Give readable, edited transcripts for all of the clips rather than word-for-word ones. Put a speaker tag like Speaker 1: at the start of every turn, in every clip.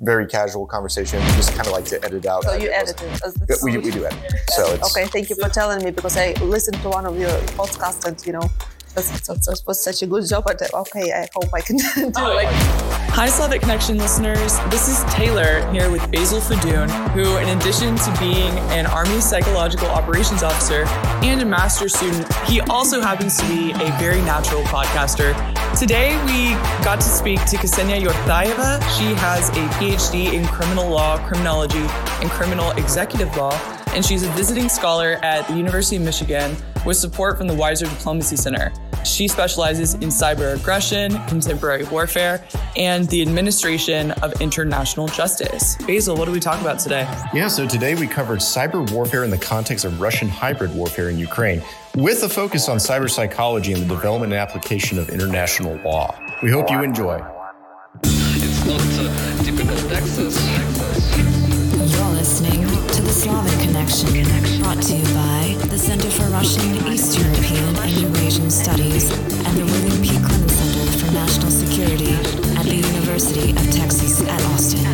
Speaker 1: very casual conversation. We just kind of like to edit out.
Speaker 2: So you edit it?
Speaker 1: We do edit. So it's
Speaker 2: okay. Thank you for telling me, because I listened to one of your podcasts and that was such a good job. But okay, I hope I can do like.
Speaker 3: Hi, Slavic Connection listeners. This is Taylor here with Basil Fadoon, who, in addition to being an Army Psychological Operations Officer and a master's student, he also happens to be a very natural podcaster. Today, we got to speak to Ksenia Yortaeva. She has a PhD in criminal law, criminology, and criminal executive law, and she's a visiting scholar at the University of Michigan with support from the Weiser Diplomacy Center. She specializes in cyber aggression, contemporary warfare, and the administration of international justice. Basil, what do we talk about today?
Speaker 1: Yeah, so today we covered cyber warfare in the context of Russian hybrid warfare in Ukraine, with a focus on cyber psychology and the development and application of international law. We hope you enjoy.
Speaker 4: It's not typical Texas.
Speaker 5: You're listening to the Slavic Connection, brought to you by the Center for Russian, East European, and Eurasian Studies and the William P. Clinton Center for National Security at the University of Texas at Austin.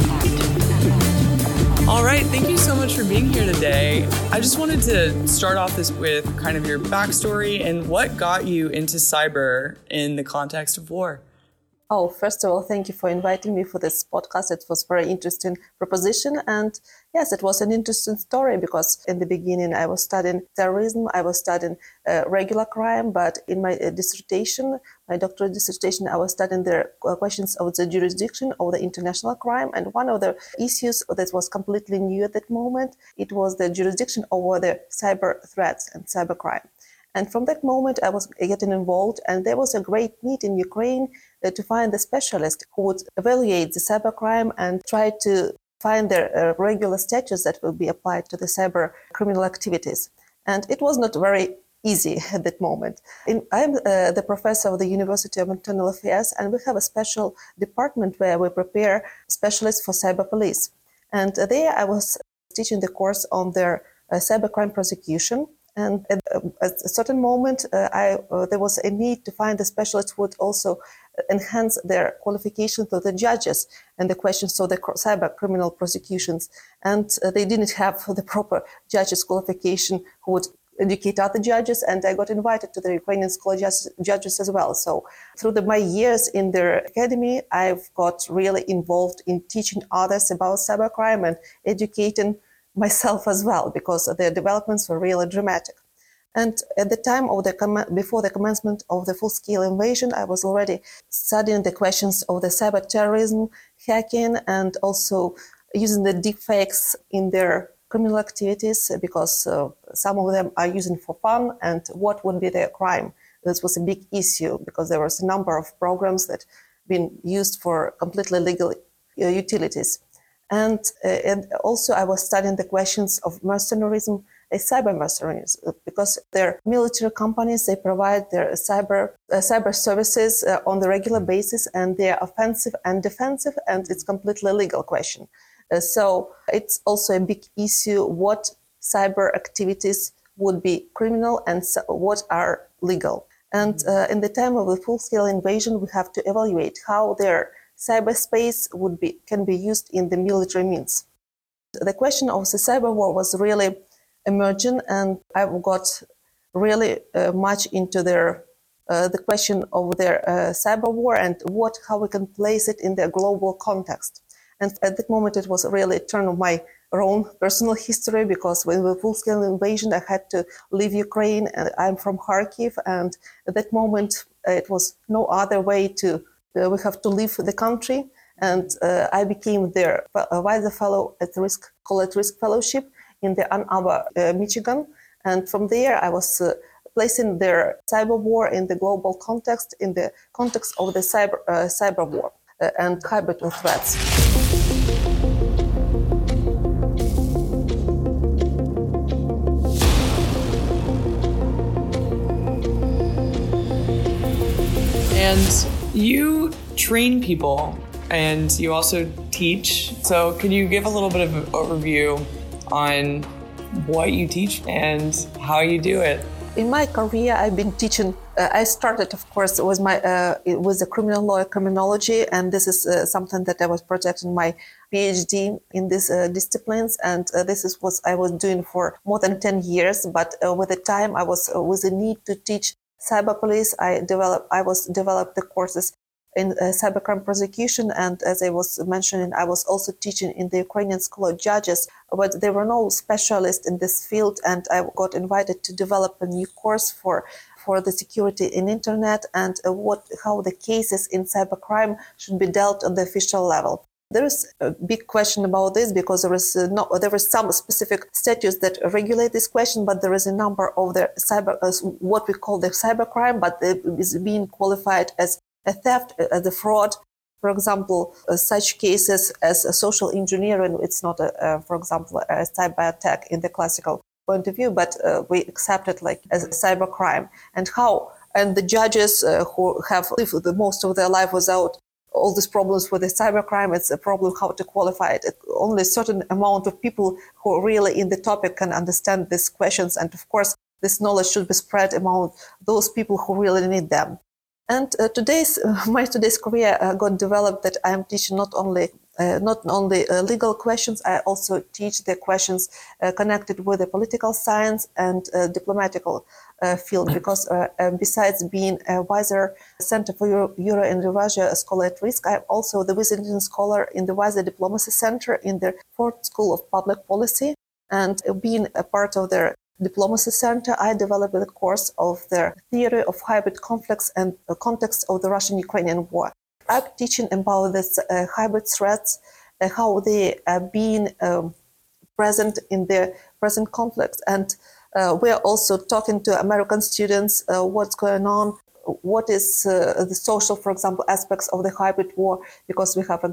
Speaker 3: All right, thank you so much for being here today. I just wanted to start off this with kind of your backstory and what got you into cyber in the context of war.
Speaker 2: Oh, first of all, thank you for inviting me for this podcast. It was a very interesting proposition. And yes, it was an interesting story because in the beginning, I was studying terrorism. I was studying regular crime. But in my dissertation, my doctoral dissertation, I was studying the questions of the jurisdiction of the international crime. And one of the issues that was completely new at that moment, it was the jurisdiction over the cyber threats and cyber crime. And from that moment, I was getting involved, and there was a great need in Ukraine to find a specialist who would evaluate the cybercrime and try to find the regular statutes that will be applied to the cyber criminal activities. And it was not very easy at that moment. I'm the professor of the University of Internal Affairs, and we have a special department where we prepare specialists for cyber police. And there I was teaching the course on their cybercrime prosecution. And at a certain moment, there was a need to find a specialist who would also enhance their qualifications to the judges and the questions of the cyber criminal prosecutions. And they didn't have the proper judges qualification who would educate other judges. And I got invited to the Ukrainian School of Judges as well. So through my years in their academy, I've got really involved in teaching others about cybercrime and educating myself as well, because the developments were really dramatic. And at the time of before the commencement of the full-scale invasion, I was already studying the questions of the cyber terrorism, hacking, and also using the deepfakes in their criminal activities, because some of them are using for fun, and what would be their crime? This was a big issue because there was a number of programs that been used for completely legal utilities. And also I was studying the questions of mercenarism, cyber mercenaries, because their military companies, they provide their cyber services on the regular basis, and they are offensive and defensive, and it's completely legal question. So it's also a big issue what cyber activities would be criminal and what are legal. And in the time of the full-scale invasion, we have to evaluate how their cyberspace can be used in the military means. The question of the cyber war was really emerging, and I got really much into the question of their cyber war and how we can place it in their global context. And at that moment, it was really a turn of my own personal history, because with the full-scale invasion, I had to leave Ukraine, and I'm from Kharkiv, and at that moment, it was no other way to we have to leave the country, and I became their Weiser Fellow at Risk Fellowship in the Ann Arbor, Michigan. And from there, I was placing their cyber war in the global context, in the context of the cyber war and hybrid threats.
Speaker 3: And you train people and you also teach. So could you give a little bit of an overview on what you teach and how you do it?
Speaker 2: In my career, I've been teaching. I started, of course, with the criminal law criminology, and this is something that I was projecting my PhD in these disciplines, and this is what I was doing for more than 10 years. But with the time, I was with the need to teach cyber police. I developed the courses in cybercrime prosecution, and as I was mentioning, I was also teaching in the Ukrainian School of Judges, but there were no specialists in this field, and I got invited to develop a new course for the security in internet and how the cases in cybercrime should be dealt on the official level. There is a big question about this because there is some specific statutes that regulate this question, but there is a number of the what we call the cybercrime, but it is being qualified as a theft, as a fraud. For example, such cases as a social engineering, it's not, for example, a cyber attack in the classical point of view, but we accept it like as a cybercrime. And the judges who have lived the most of their life without all these problems with the cybercrime, it's a problem how to qualify it. Only a certain amount of people who are really in the topic can understand these questions. And of course, this knowledge should be spread among those people who really need them. And my today's career got developed that I am teaching not only legal questions, I also teach the questions connected with the political science and diplomatical field, because besides being a Weiser Center for Euro and Eurasia Scholar at Risk, I'm also the visiting scholar in the Weiser Diplomacy Center in the Ford School of Public Policy. And being a part of their Diplomacy Center, I developed a course of the theory of hybrid conflicts and the context of the Russian-Ukrainian war. I'm teaching about this hybrid threats, how they are being present in the present conflicts. And we are also talking to American students what's going on, what is the social, for example, aspects of the hybrid war, because we have a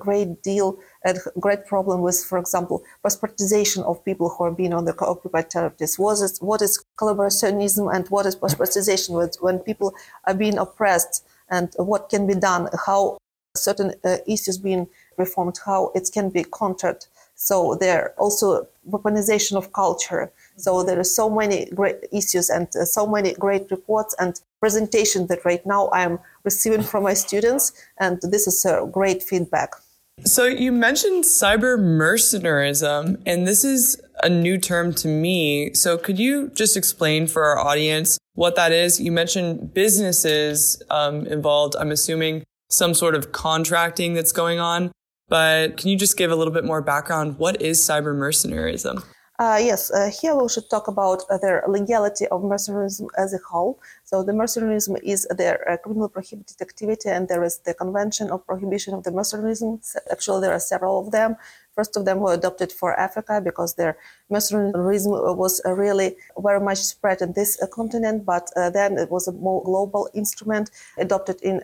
Speaker 2: great problem with, for example, passportization of people who are being on the occupied territories. What is collaborationism and what is passportization when people are being oppressed, and what can be done, how certain issues being reformed, how it can be countered. So there also weaponization of culture. So there are so many great issues and so many great reports and presentations that right now I'm receiving from my students, and this is a great feedback.
Speaker 3: So you mentioned cyber mercenarism, and this is a new term to me. So could you just explain for our audience what that is? You mentioned businesses involved, I'm assuming some sort of contracting that's going on. But can you just give a little bit more background? What is cyber mercenarism?
Speaker 2: Yes, here we should talk about the legality of mercenarism as a whole. So the mercenarism is their criminal prohibited activity, and there is the Convention of Prohibition of the Mercenarism. Actually, there are several of them. First of them were adopted for Africa because their mercenarism was really very much spread in this continent, but then it was a more global instrument adopted in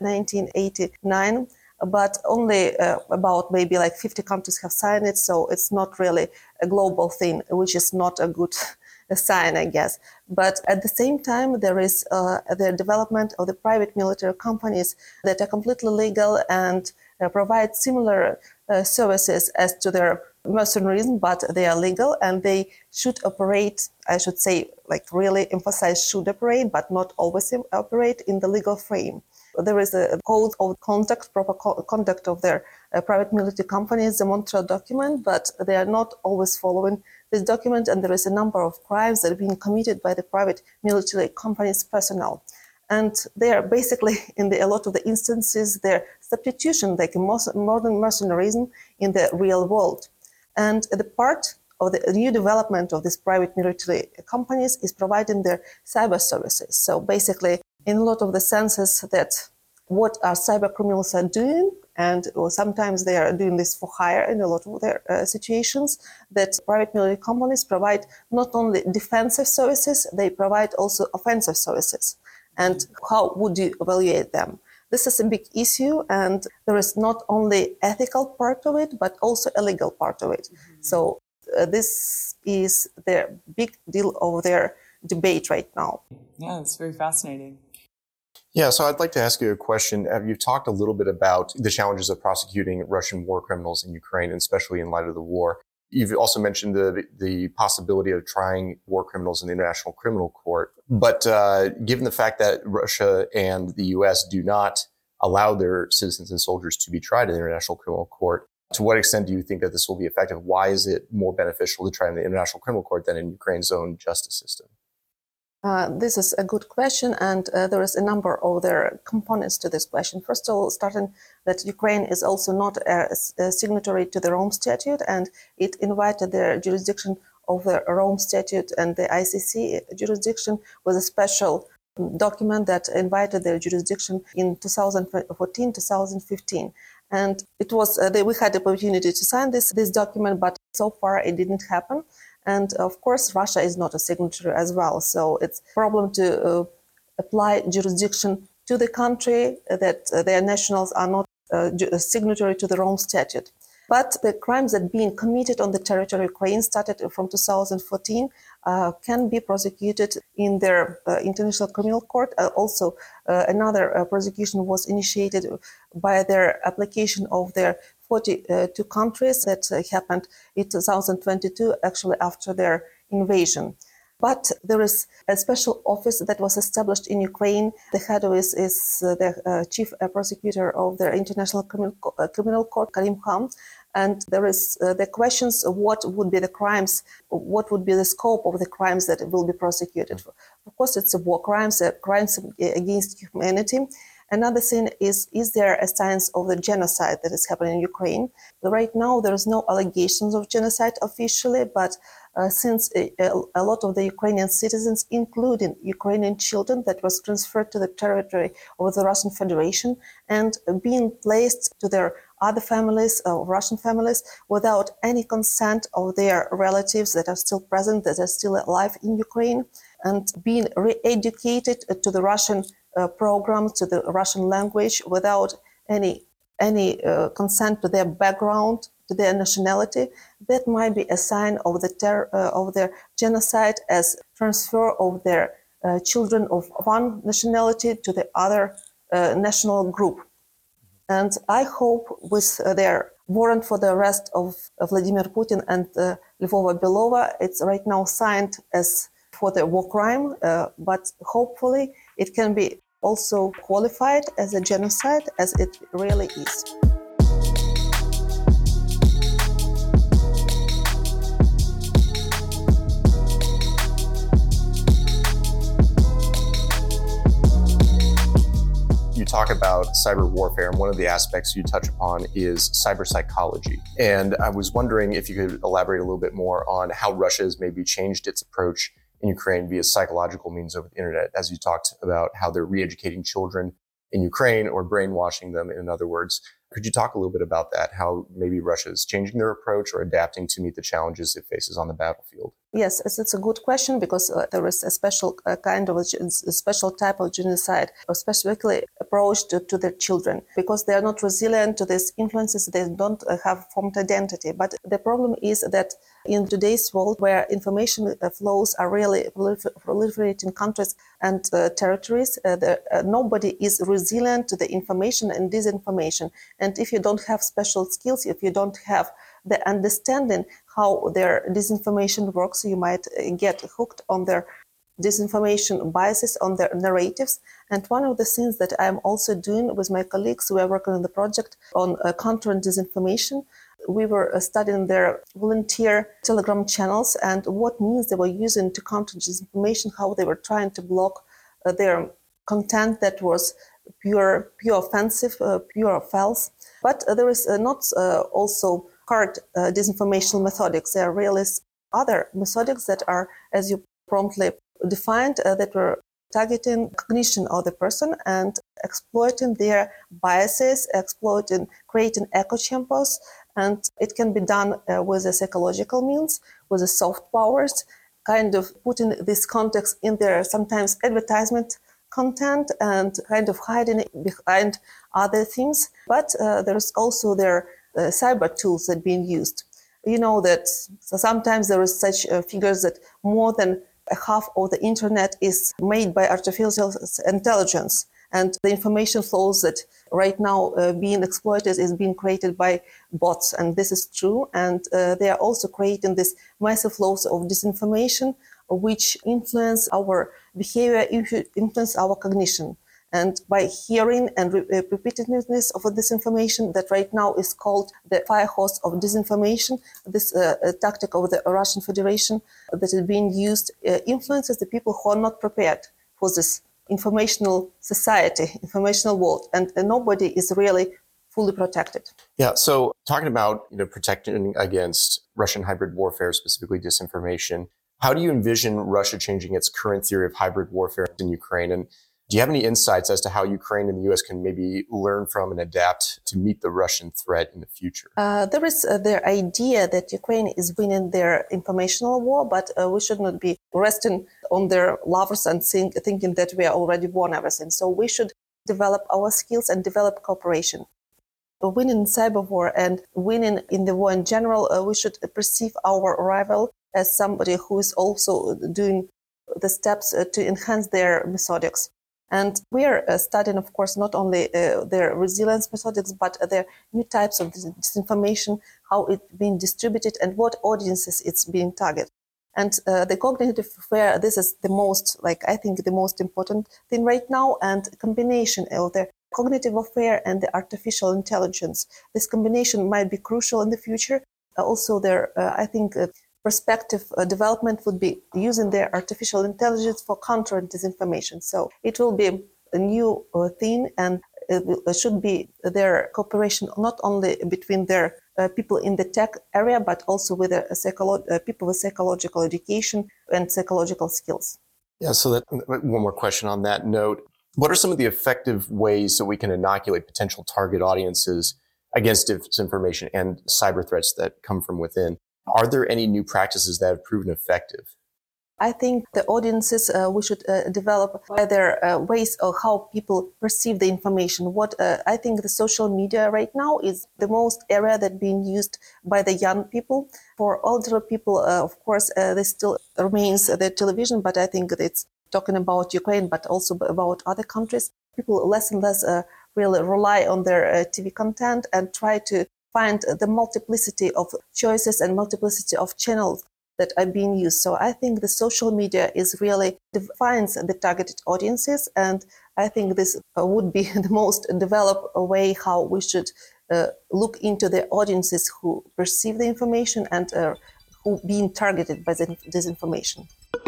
Speaker 2: 1989. But only about maybe like 50 countries have signed it, so it's not really a global thing, which is not a good sign, I guess. But at the same time, there is the development of the private military companies that are completely legal and provide similar services as to their mercenarism, but they are legal and they should operate, I should say, like really emphasize should operate, but not always operate in the legal frame. There is a code of conduct, proper conduct of their private military companies, the Montreal document, but they are not always following this document, and there is a number of crimes that are being committed by the private military companies' personnel. And they are basically, in a lot of the instances, their substitution, like modern mercenarism in the real world. And the part of the new development of these private military companies is providing their cyber services. So basically, in a lot of the senses that what our cyber criminals are doing, and sometimes they are doing this for hire in a lot of their situations, that private military companies provide not only defensive services, they provide also offensive services. And how would you evaluate them? This is a big issue, and there is not only ethical part of it, but also a legal part of it. Mm-hmm. So this is the big deal of their debate right now.
Speaker 3: Yeah, it's very fascinating.
Speaker 1: Yeah, so I'd like to ask you a question. You've talked a little bit about the challenges of prosecuting Russian war criminals in Ukraine, and especially in light of the war. You've also mentioned the possibility of trying war criminals in the International Criminal Court. But given the fact that Russia and the U.S. do not allow their citizens and soldiers to be tried in the International Criminal Court, To what extent do you think that this will be effective? Why is it more beneficial to try in the International Criminal Court than in Ukraine's own justice system?
Speaker 2: This is a good question, and there is a number of their components to this question. First of all, starting that Ukraine is also not a signatory to the Rome Statute, and it invited the jurisdiction of the Rome Statute and the ICC jurisdiction with a special document that invited their jurisdiction in 2014-2015. And it was we had the opportunity to sign this document, but so far it didn't happen. And of course, Russia is not a signatory as well. So it's a problem to apply jurisdiction to the country that their nationals are not a signatory to the Rome Statute. But the crimes that being committed on the territory of Ukraine started from 2014 can be prosecuted in their International Criminal Court. Also, another prosecution was initiated by their application of their 42 countries that happened in 2022, actually after their invasion. But there is a special office that was established in Ukraine. The head of it is the chief prosecutor of the International Criminal Court, Karim Khan. And there is the questions of what would be the crimes, what would be the scope of the crimes that will be prosecuted. Of course, it's war crimes, crimes against humanity. Another thing is there a signs of the genocide that is happening in Ukraine? Right now, there is no allegations of genocide officially, but since a lot of the Ukrainian citizens, including Ukrainian children that was transferred to the territory of the Russian Federation and being placed to their other families, Russian families, without any consent of their relatives that are still present, that are still alive in Ukraine, and being re-educated to the Russian programs, to the Russian language, without any consent to their background, to their nationality, that might be a sign of their genocide as transfer of their children of one nationality to the other national group. And I hope with their warrant for the arrest of Vladimir Putin and Lyvova Belova, it's right now signed as for the war crime, but hopefully it can be also qualified as a genocide, as it really is.
Speaker 1: You talk about cyber warfare, and one of the aspects you touch upon is cyber psychology. And I was wondering if you could elaborate a little bit more on how Russia has maybe changed its approach in Ukraine via psychological means over the internet, as you talked about how they're re-educating children in Ukraine or brainwashing them, in other words. Could you talk a little bit about that, how maybe Russia is changing their approach or adapting to meet the challenges it faces on the battlefield?
Speaker 2: Yes, it's a good question because there is a special kind of a special type of genocide, specifically approach to their children, because they are not resilient to these influences. They don't have formed identity. But the problem is that in today's world, where information flows are really proliferating countries and territories, nobody is resilient to the information and disinformation. And if you don't have special skills, if you don't have the understanding how their disinformation works, you might get hooked on their disinformation biases, on their narratives. And one of the things that I'm also doing with my colleagues, we are working on the project on countering disinformation. We were studying their volunteer Telegram channels and what means they were using to counter disinformation, how they were trying to block their content that was pure offensive, pure false. But there is not also hard disinformational methodics. There are really other methodics that are, as you promptly defined, that were targeting cognition of the person and exploiting their biases, creating echo chambers. And it can be done with the psychological means, with the soft powers, kind of putting this context in their sometimes advertisement content and kind of hiding it behind other things. But there's also their cyber tools that are being used. You know that sometimes there is such figures that more than half of the internet is made by artificial intelligence. And the information flows that right now being exploited is being created by bots. And this is true. And they are also creating this massive flows of disinformation, which influence our behavior, influence our cognition. And by hearing and repeatedness of this information that right now is called the fire hose of disinformation, this tactic of the Russian Federation that is being used influences the people who are not prepared for this informational society, informational world, and nobody is really fully protected.
Speaker 1: Yeah, so talking about protecting against Russian hybrid warfare, specifically disinformation, how do you envision Russia changing its current theory of hybrid warfare in Ukraine? And do you have any insights as to how Ukraine and the U.S. can maybe learn from and adapt to meet the Russian threat in the future?
Speaker 2: There is the idea that Ukraine is winning their informational war, but we should not be resting on their laurels and thinking that we are already won everything. So we should develop our skills and develop cooperation. Winning in cyber war and winning in the war in general, we should perceive our rival as somebody who is also doing the steps to enhance their methodics. And we are studying, of course, not only their resilience methodics, but their new types of disinformation, how it's being distributed and what audiences it's being targeted. And the cognitive warfare, this is the most, I think, the most important thing right now, and combination of the cognitive warfare and the artificial intelligence. This combination might be crucial in the future. Also, I think, prospective development would be using their artificial intelligence for countering disinformation. So it will be a new thing, and it should be their cooperation not only between their people in the tech area, but also with people with psychological education and psychological skills.
Speaker 1: Yeah, so one more question on that note. What are some of the effective ways that we can inoculate potential target audiences against disinformation and cyber threats that come from within? Are there any new practices that have proven effective?
Speaker 2: I think the audiences we should develop by their ways of how people perceive the information. I think the social media right now is the most area that being used by the young people. For older people, of course, there still remains the television, but I think it's talking about Ukraine, but also about other countries. People less and less really rely on their TV content and try to find the multiplicity of choices and multiplicity of channels that are being used. So I think the social media really defines the targeted audiences, and I think this would be the most developed way how we should look into the audiences who perceive the information and who being targeted by this information.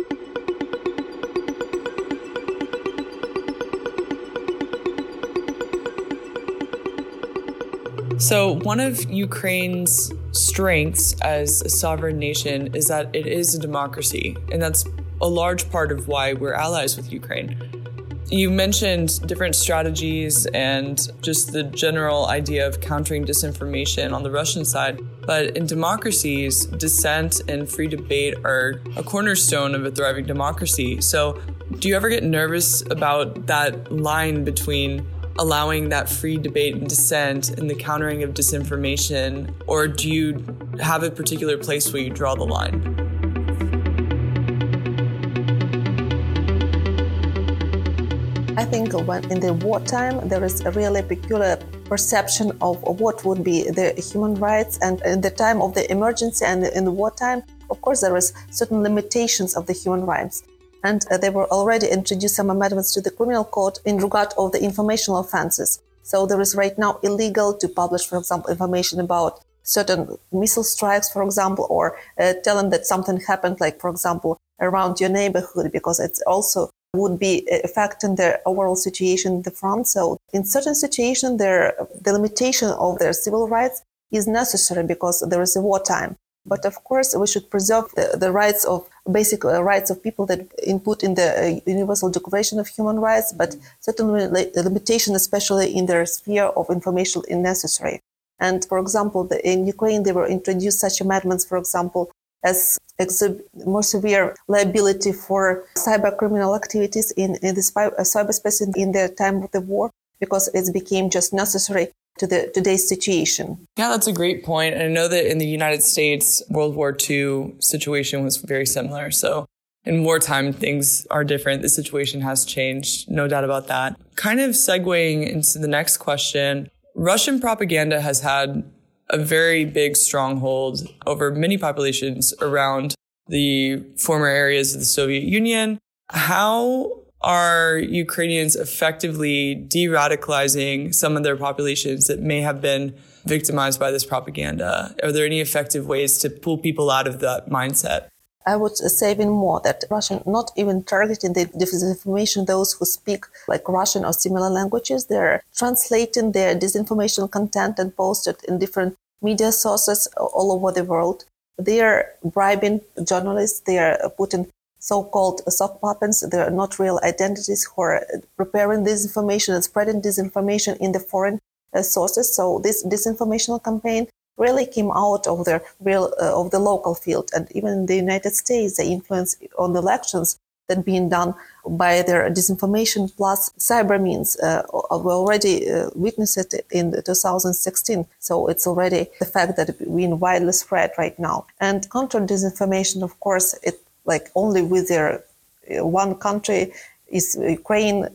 Speaker 3: So one of Ukraine's strengths as a sovereign nation is that it is a democracy, and that's a large part of why we're allies with Ukraine. You mentioned different strategies and just the general idea of countering disinformation on the Russian side, but in democracies, dissent and free debate are a cornerstone of a thriving democracy. So do you ever get nervous about that line between allowing that free debate and dissent and the countering of disinformation, or do you have a particular place where you draw the line?
Speaker 2: I think when in the wartime, there is a really peculiar perception of what would be the human rights, and in the time of the emergency and in the wartime, of course, there is certain limitations of the human rights. And they were already introduced some amendments to the criminal code in regard of the informational offenses. So there is right now illegal to publish, for example, information about certain missile strikes, for example, or telling that something happened, like, for example, around your neighborhood, because it's also would be affecting the overall situation in the front. So in certain situations, the limitation of their civil rights is necessary because there is a wartime. But of course, we should preserve the rights of basic rights of people that input in the Universal Declaration of Human Rights, but certainly limitation, especially in their sphere of information, is necessary. And for example, in Ukraine, there were introduced such amendments, for example, as more severe liability for cyber criminal activities in the cyberspace in the time of the war, because it became just necessary to today's situation.
Speaker 3: Yeah, that's a great point. And I know that in the United States, World War II situation was very similar. So in wartime, things are different. The situation has changed, no doubt about that. Kind of segueing into the next question, Russian propaganda has had a very big stronghold over many populations around the former areas of the Soviet Union. How are Ukrainians effectively de-radicalizing some of their populations that may have been victimized by this propaganda? Are there any effective ways to pull people out of that mindset?
Speaker 2: I would say even more that Russian, not even targeting the disinformation, those who speak like Russian or similar languages, they're translating their disinformation content and post it in different media sources all over the world. They are bribing journalists, they are putting so-called sock puppets, they are not real identities who are preparing disinformation and spreading disinformation in the foreign sources. So this disinformational campaign really came out of the of the local field, and even in the United States, the influence on the elections that being done by their disinformation plus cyber means. We already witnessed it in 2016, so it's already the fact that it's being widely spread right now. And counter disinformation, of course, it like only with their one country is Ukraine,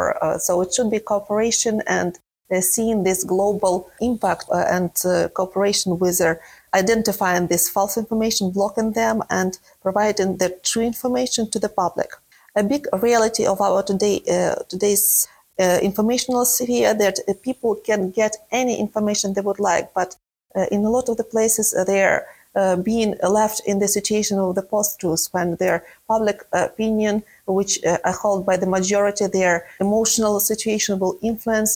Speaker 2: so it should be cooperation and seeing this global impact and cooperation with their identifying this false information, blocking them, and providing the true information to the public. A big reality of our today's informational sphere that people can get any information they would like, but in a lot of the places they are being left in the situation of the post-truth when their public opinion, which are held by the majority, their emotional situation will influence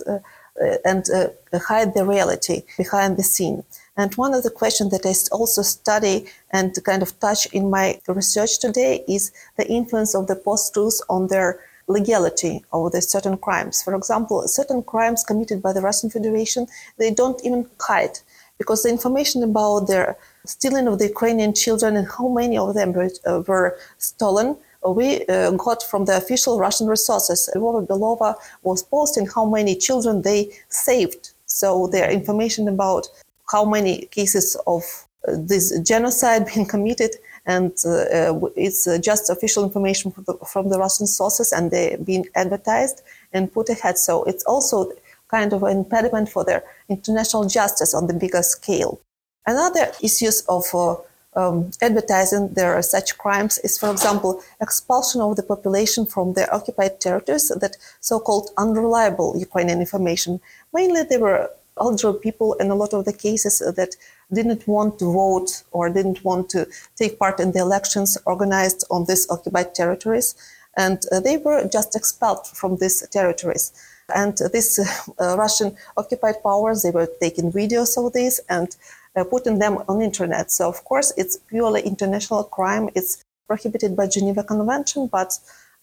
Speaker 2: and hide the reality behind the scene. And one of the questions that I also study and kind of touch in my research today is the influence of the post-truth on their legality of the certain crimes. For example, certain crimes committed by the Russian Federation, they don't even hide, because the information about their stealing of the Ukrainian children and how many of them were stolen, we got from the official Russian resources. Lyubova Belova was posting how many children they saved. So their information about how many cases of this genocide being committed, and it's just official information from the Russian sources, and they're being advertised and put ahead. So it's also kind of an impediment for their international justice on the bigger scale. Another issues of advertising there are such crimes is, for example, expulsion of the population from their occupied territories, that so-called unreliable Ukrainian information. Mainly they were elderly people in a lot of the cases that didn't want to vote or didn't want to take part in the elections organized on these occupied territories. And they were just expelled from these territories. And these Russian occupied powers, they were taking videos of this and putting them on internet. So, of course, it's purely international crime. It's prohibited by Geneva Convention, but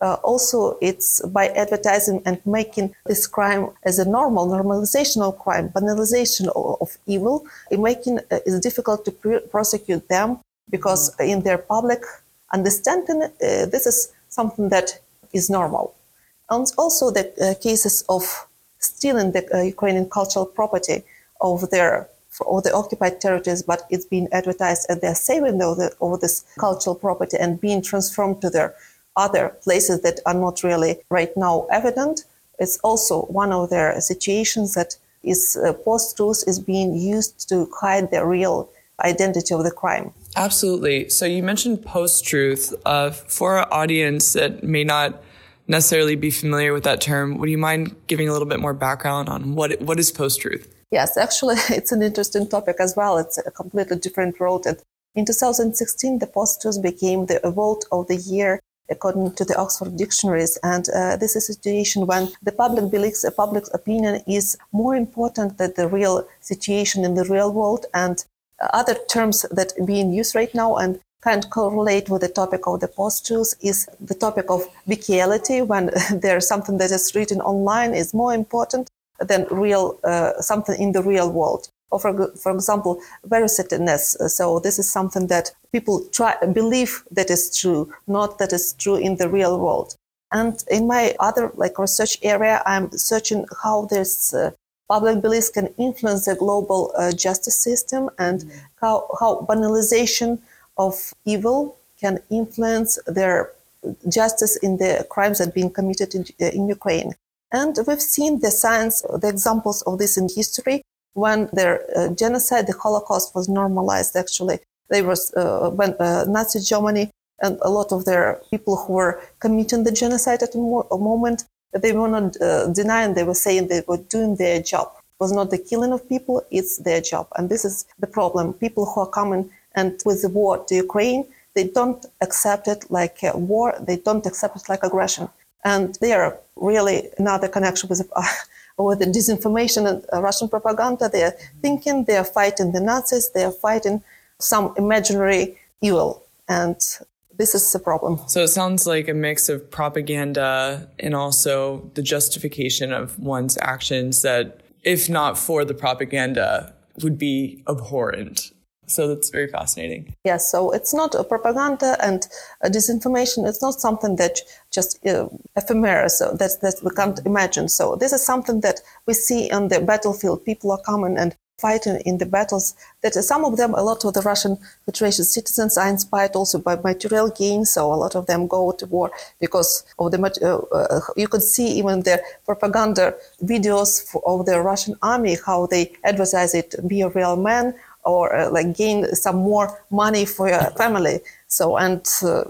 Speaker 2: also it's by advertising and making this crime as a normalizational crime, banalization of evil, making it difficult to prosecute them, because in their public understanding, this is something that is normal. And also the cases of stealing the Ukrainian cultural property of the occupied territories, but it's being advertised and they're saving over this cultural property and being transformed to their other places that are not really right now evident. It's also one of their situations that is post-truth is being used to hide the real identity of the crime.
Speaker 3: Absolutely. So you mentioned post-truth. For our audience that may not necessarily be familiar with that term, would you mind giving a little bit more background on what is post-truth?
Speaker 2: Yes, actually, it's an interesting topic as well. It's a completely different road. And in 2016, the post-truth became the vote of the year, according to the Oxford dictionaries. And this is a situation when the public beliefs, public opinion is more important than the real situation in the real world. And other terms that are being used right now and can't correlate with the topic of the post-truth is the topic of bestiality, when there's something that is written online is more important than real something in the real world. Or for example, veracitness. So this is something that people believe that is true, not that is true in the real world. And in my other research area, I'm searching how this public beliefs can influence the global justice system, and how banalization of evil can influence their justice in the crimes that are being committed in Ukraine. And we've seen the signs, the examples of this in history, when their genocide, the Holocaust was normalized. Actually, there was when Nazi Germany And a lot of their people who were committing the genocide at the moment, they were not denying, they were saying they were doing their job. It was not the killing of people, it's their job. And this is the problem. People who are coming and with the war to Ukraine, they don't accept it like a war, they don't accept it like aggression. And they are really another connection with the disinformation and Russian propaganda. They are thinking they are fighting the Nazis, they are fighting some imaginary evil. And this is the problem.
Speaker 3: So it sounds like a mix of propaganda and also the justification of one's actions that, if not for the propaganda, would be abhorrent. So that's very fascinating.
Speaker 2: Yes, so it's not a propaganda and a disinformation. It's not something that just ephemeral, so that we can't imagine. So this is something that we see on the battlefield. People are coming and fighting in the battles. That some of them, a lot of the Russian Federation citizens are inspired also by material gain. So a lot of them go to war because of the. You could see even the propaganda videos of the Russian army, how they advertise it, be a real man, or like gain some more money for your family. So, and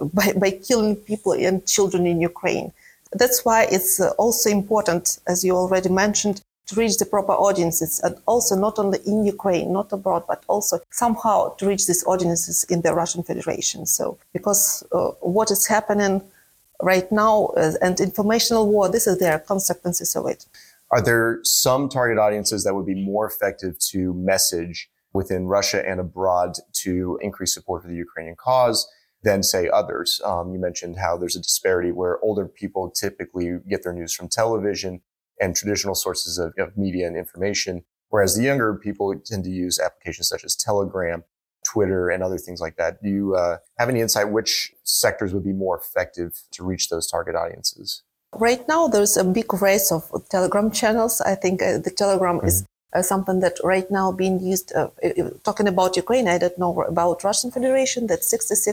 Speaker 2: by killing people and children in Ukraine. That's why it's also important, as you already mentioned, to reach the proper audiences, and also not only in Ukraine, not abroad, but also somehow to reach these audiences in the Russian Federation. So, because what is happening right now and informational war, this is their consequences of it.
Speaker 1: Are there some target audiences that would be more effective to message within Russia and abroad to increase support for the Ukrainian cause than, say, others? You mentioned how there's a disparity where older people typically get their news from television and traditional sources of media and information, whereas the younger people tend to use applications such as Telegram, Twitter, and other things like that. Do you have any insight which sectors would be more effective to reach those target audiences?
Speaker 2: Right now, there's a big race of Telegram channels. I think the Telegram is something that right now being used, talking about Ukraine, I don't know about Russian Federation, that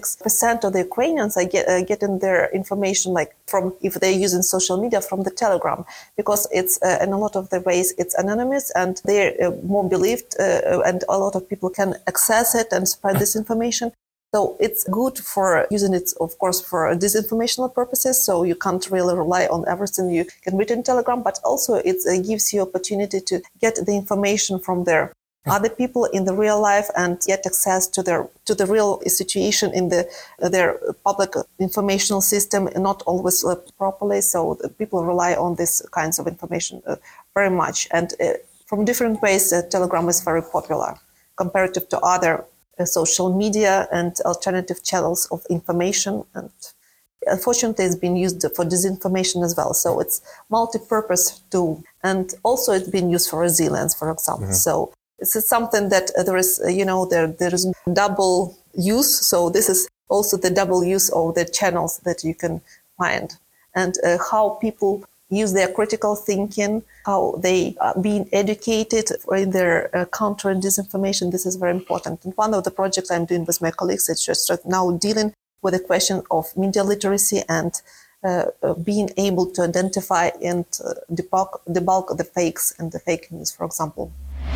Speaker 2: 66% of the Ukrainians are getting their information like from, if they're using social media, from the Telegram, because it's, in a lot of the ways, it's anonymous and they're more believed and a lot of people can access it and spread this information. So it's good for using it, of course, for disinformational purposes. So you can't really rely on everything you can read in Telegram, but also it gives you opportunity to get the information from their other people in the real life and get access to the real situation in their public informational system, and not always properly. So the people rely on these kinds of information very much. And from different ways, Telegram is very popular comparative to other social media and alternative channels of information, and unfortunately it's been used for disinformation as well. So it's multi-purpose tool, and also it's been used for resilience, for example. So this is something that there is, there is double use. So this is also the double use of the channels that you can find, and how people use their critical thinking, how they are being educated in their counter and disinformation. This is very important. And one of the projects I'm doing with my colleagues is just now dealing with the question of media literacy and being able to identify and debunk the fakes and the fake news, for example.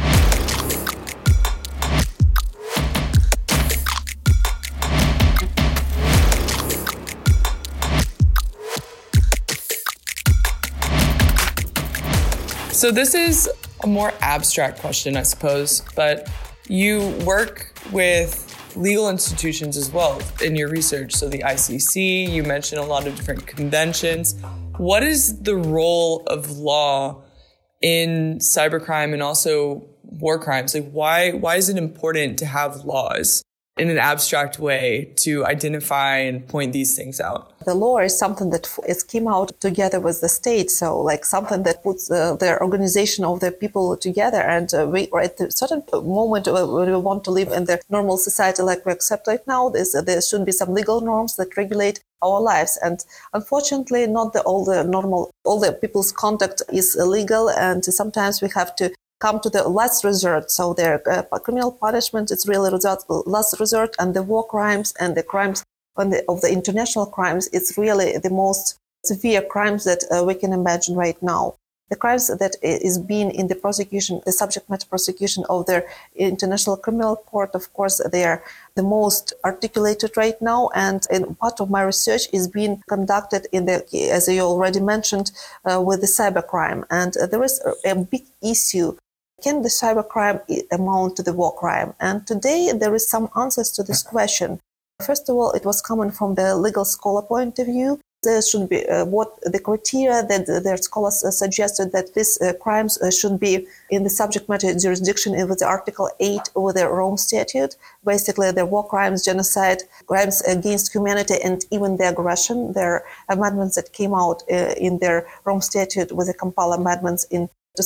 Speaker 3: So this is a more abstract question, I suppose, but you work with legal institutions as well in your research. So the ICC, you mentioned a lot of different conventions. What is the role of law in cybercrime and also war crimes? Like, why is it important to have laws in an abstract way to identify and point these things out?
Speaker 2: The law is something that came out together with the state. So like something that puts their organization of the people together. And we are at a certain moment when we want to live in the normal society like we accept right now, there should be some legal norms that regulate our lives. And unfortunately, not all the people's conduct is illegal. And sometimes we have to come to the last resort. So their criminal punishment is really last resort, and the war crimes and the crimes of the international crimes, it's really the most severe crimes that we can imagine right now. the crimes that is being in the prosecution, the subject matter prosecution of the International Criminal Court, of course, they are the most articulated right now. And part of my research is being conducted as you already mentioned, with the cybercrime. And there is a big issue. Can the cybercrime amount to the war crime? And today there is some answers to this question. First of all, it was coming from the legal scholar point of view. There should be what the criteria that their scholars suggested that these crimes should be in the subject matter jurisdiction with the Article 8 of the Rome Statute. Basically, the war crimes, genocide, crimes against humanity, and even the aggression. There are amendments that came out in their Rome Statute with the Kampala amendments in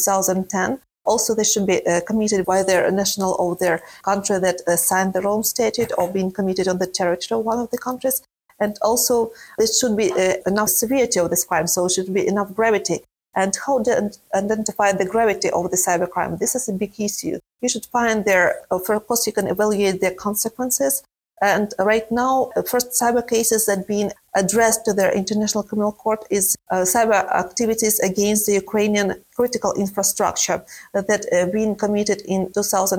Speaker 2: 2010. Also, they should be committed by their national of their country that signed the Rome Statute or being committed on the territory of one of the countries. And also, there should be enough severity of this crime, so it should be enough gravity. And how to identify the gravity of the cybercrime? This is a big issue. You should find of course, you can evaluate their consequences. And right now, first cyber cases that being addressed to the International Criminal Court is cyber activities against the Ukrainian critical infrastructure that being committed in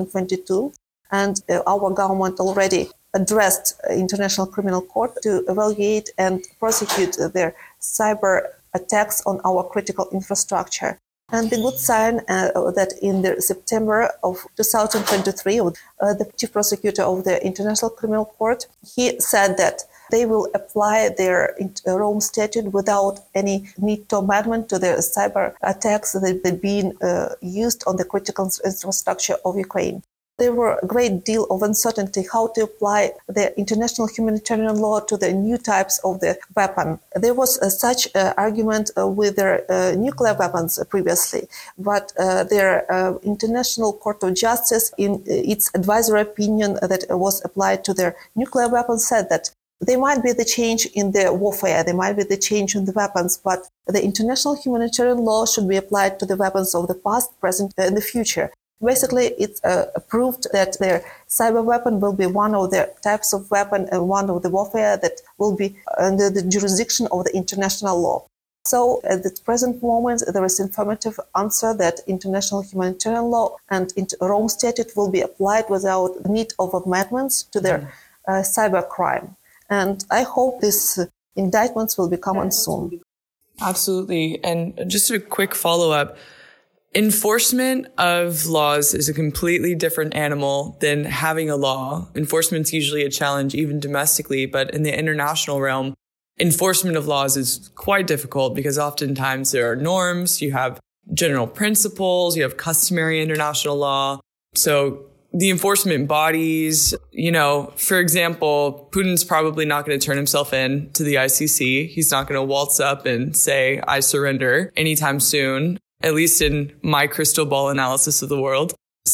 Speaker 2: 2022. And our government already addressed International Criminal Court to evaluate and prosecute their cyber attacks on our critical infrastructure. And the good sign that in the September of 2023, the chief prosecutor of the International Criminal Court, he said that they will apply their Rome Statute without any need to amendment to the cyber attacks that have been used on the critical infrastructure of Ukraine. There were a great deal of uncertainty how to apply the international humanitarian law to the new types of the weapon. There was such argument with their nuclear weapons previously, but their International Court of Justice, in its advisory opinion that was applied to their nuclear weapons, said that there might be the change in the warfare, there might be the change in the weapons, but the international humanitarian law should be applied to the weapons of the past, present, and the future. Basically, it's proved that their cyber weapon will be one of the types of weapon and one of the warfare that will be under the jurisdiction of the international law. So at the present moment, there is informative answer that international humanitarian law and Rome Statute will be applied without the need of amendments to their cyber crime. And I hope these indictments will be coming soon.
Speaker 3: Absolutely. And just a quick follow-up. Enforcement of laws is a completely different animal than having a law. Enforcement's usually a challenge, even domestically, but in the international realm, enforcement of laws is quite difficult because oftentimes there are norms, you have general principles, you have customary international law. So the enforcement bodies, for example, Putin's probably not going to turn himself in to the ICC. He's not going to waltz up and say, I surrender anytime soon. At least in my crystal ball analysis of the world.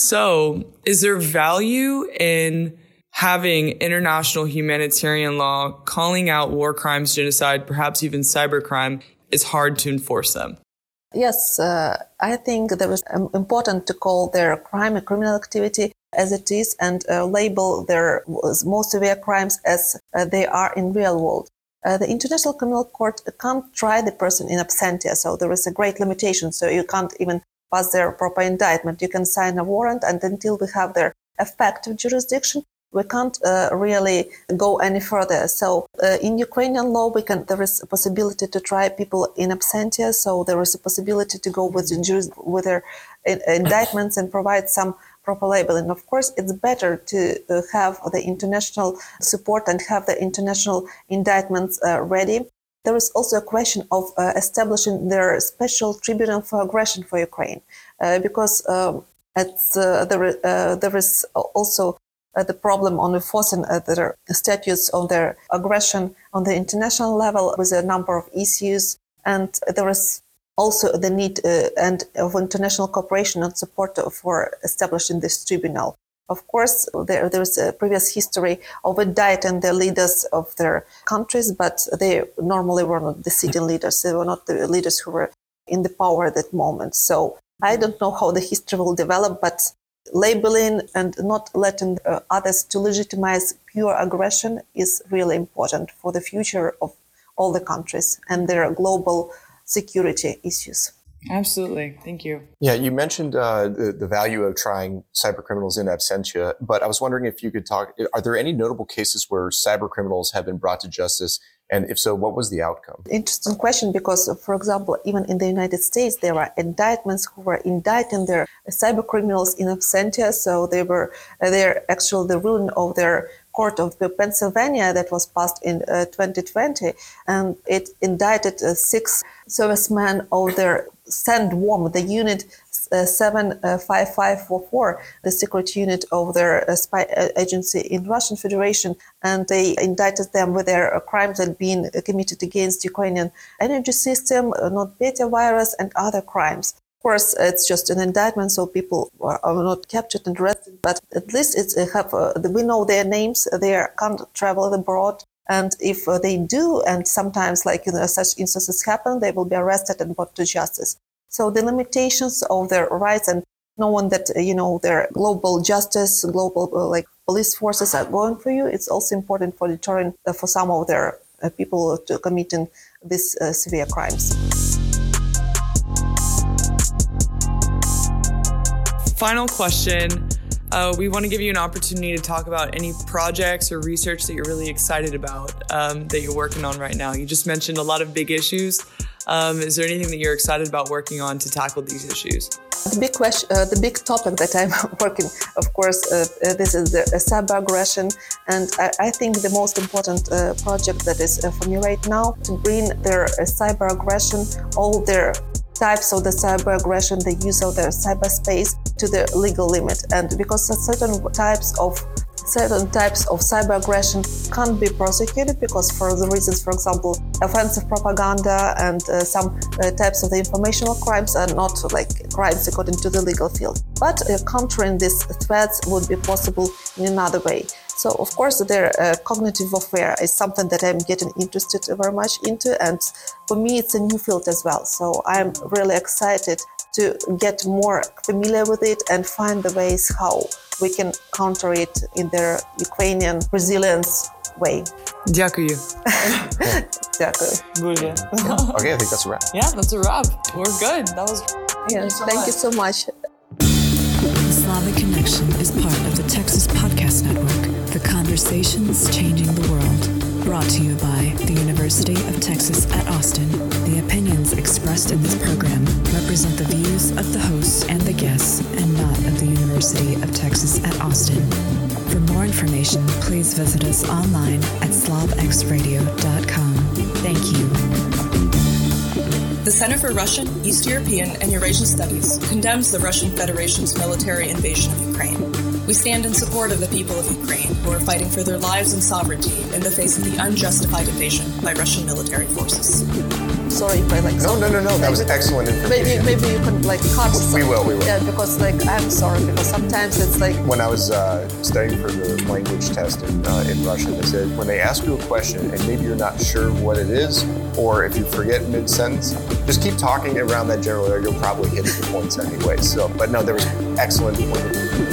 Speaker 3: So is there value in having international humanitarian law calling out war crimes, genocide, perhaps even cybercrime? It's hard to enforce them.
Speaker 2: Yes, I think there is important to call their crime a criminal activity as it is and label their most severe crimes as they are in real world. The International Criminal Court can't try the person in absentia, so there is a great limitation. So you can't even pass their proper indictment. You can sign a warrant, and until we have their effective jurisdiction, we can't really go any further. So in Ukrainian law, there is a possibility to try people in absentia. So there is a possibility to go with their indictments and provide some proper labeling. Of course, it's better to have the international support and have the international indictments ready. There is also a question of establishing their special tribunal for aggression for Ukraine, because there is also the problem on enforcing their statutes on their aggression on the international level with a number of issues, and there is also the need of international cooperation and support for establishing this tribunal. Of course, there's a previous history of indicting the leaders of their countries, but they normally were not the sitting leaders. They were not the leaders who were in the power at that moment. So I don't know how the history will develop, but labeling and not letting others to legitimize pure aggression is really important for the future of all the countries and their global security issues.
Speaker 3: Absolutely. Thank you.
Speaker 1: Yeah, you mentioned the value of trying cyber criminals in absentia, but I was wondering if you could talk, are there any notable cases where cyber criminals have been brought to justice? And if so, what was the outcome?
Speaker 2: Interesting question, because, for example, even in the United States, there are indictments who were indicting their cyber criminals in absentia. So they're actually the ruling of their court of Pennsylvania that was passed in 2020, and it indicted 6 servicemen of their SANDWORM, the unit 75544, the secret unit of their spy agency in Russian Federation, and they indicted them with their crimes that had been committed against Ukrainian energy system, not beta virus, and other crimes. Of course, it's just an indictment, so people are not captured and arrested, but at least we know their names, they can't travel abroad, and if they do, and sometimes such instances happen, they will be arrested and brought to justice. So the limitations of their rights and knowing that, their global justice, global police forces are going for you, it's also important for deterring for some of their people to committing these severe crimes.
Speaker 3: Final question. We want to give you an opportunity to talk about any projects or research that you're really excited about that you're working on right now. You just mentioned a lot of big issues. Is there anything that you're excited about working on to tackle these issues?
Speaker 2: The big question, the big topic that I'm working, of course, this is the cyber aggression, and I think the most important project that is for me right now to bring their cyber aggression, all their types of the cyber aggression, the use of their cyberspace to the legal limit, and because certain types of cyber aggression can't be prosecuted because for the reasons, for example, offensive propaganda and some types of the informational crimes are not crimes according to the legal field. But countering these threats would be possible in another way. So, of course, their cognitive warfare is something that I'm getting interested very much into, and for me, it's a new field as well. So I'm really excited to get more familiar with it and find the ways how we can counter it in their Ukrainian resilience way.
Speaker 3: Дякую.
Speaker 2: Дякую.
Speaker 3: Дуже.
Speaker 1: Okay, I think that's a wrap.
Speaker 3: Yeah, that's a wrap. We're good. That was.
Speaker 2: Yes, thank you so much.
Speaker 5: The Slavic Connection is part of the Texas Podcast Network, the conversations changing the world. Brought to you by the University of Texas at Austin. The opinions expressed in this program represent the views of the hosts and the guests and not of the University of Texas at Austin. For more information, please visit us online at slavxradio.com. Thank you.
Speaker 6: The Center for Russian, East European, and Eurasian Studies condemns the Russian Federation's military invasion of Ukraine. We stand in support of the people of Ukraine who are fighting for their lives and sovereignty in the face of the unjustified invasion by Russian military forces.
Speaker 2: Sorry if I
Speaker 1: No. That was excellent information.
Speaker 2: Maybe you can cut.
Speaker 1: We will.
Speaker 2: Yeah, because I'm sorry, because sometimes it's
Speaker 1: When I was studying for the language test in Russian, they said when they ask you a question and maybe you're not sure what it is, or if you forget mid-sentence, just keep talking around that general area. You'll probably hit the points anyway. So, but no, there was excellent point.